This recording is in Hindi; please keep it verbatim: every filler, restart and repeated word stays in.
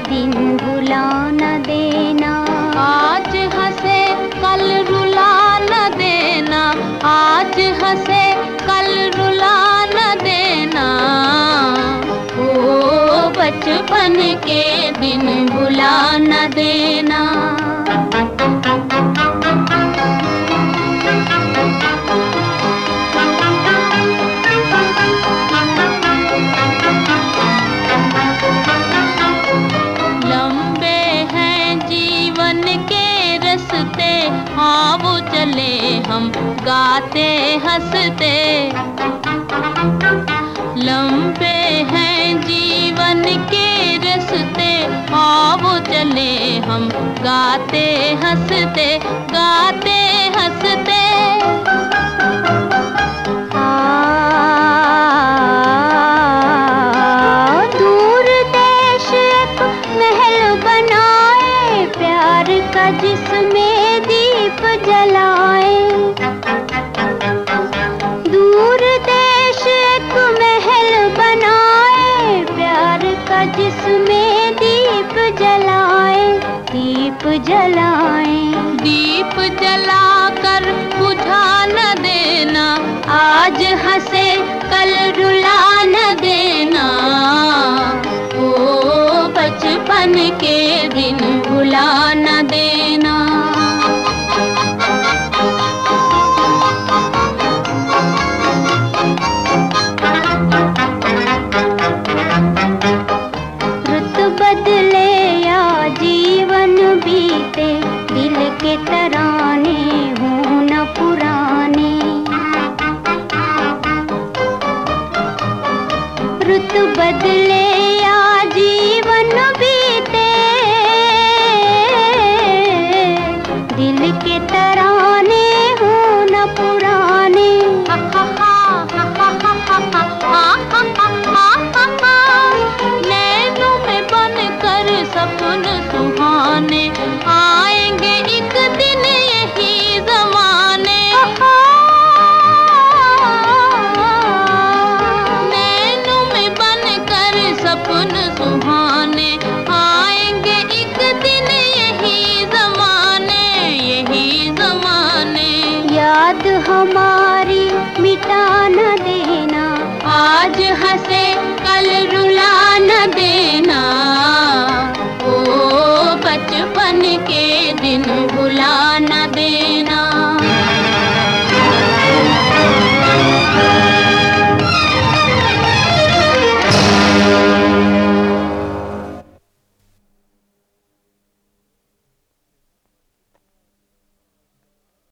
दिन भुला न देना। आज हंसे कल रुला न देना, आज हंसे कल रुला न देना। ओ बचपन के दिन भुला न देना। लंबे हैं जीवन के रस्ते, हाँ वो चले हम गाते हंसते। लंबे हैं जीवन के रस्ते, हाँ वो चले हम गाते हंसते, गाते हंसते। दूर देश एक महल बनाए, प्यार का जिसमें दीप जलाए। दूर देश एक महल बनाए, प्यार का जिसमें दीप जलाए, दीप जलाए। दीप जलाकर बुझा न देना, आज हंसे कल रुला न देना। ओ बचपन के दिन